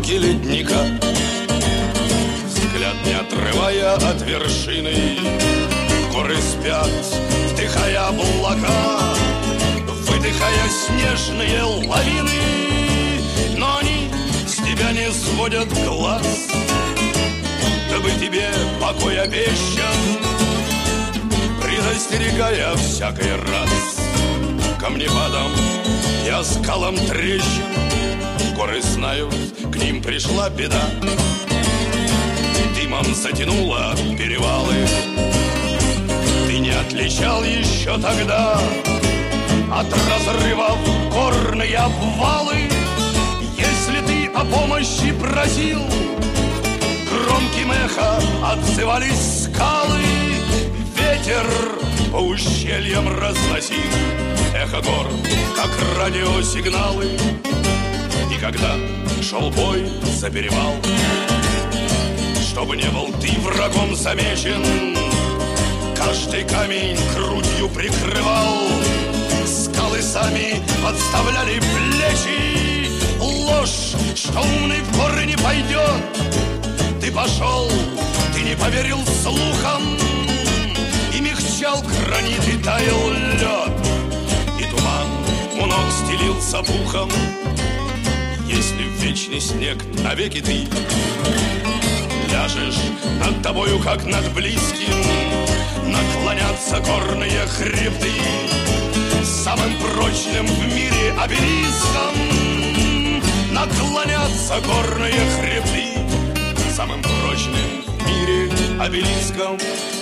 кромки ледника, взгляд не отрывая от вершины. Горы спят, вдыхая облака, выдыхая снежные лавины, но они с тебя не сводят глаз, дабы тебе покой обещан, предостерегая всякий раз. Камнепадом я скалам трещин, горы знают, к ним пришла беда. Дымом затянуло перевалы, ты не отличал еще тогда от разрывов горные обвалы. Если ты о помощи просил, громким эхо отзывались скалы. Ветер по ущельям разносил эхо гор, как радиосигналы. И когда шел бой за перевал, чтобы не был ты врагом замечен, каждый камень грудью прикрывал, скалы сами подставляли плечи. Ложь, что умный в горы не пойдет, ты пошел, ты не поверил слухам, и мягчал гранит, и таял лед, и туман у ног стелился пухом. Если в вечный снег навеки ты ляжешь, над тобою, как над близким, наклонятся горные хребты самым прочным в мире обелиском. Наклонятся горные хребты самым прочным в мире обелиском.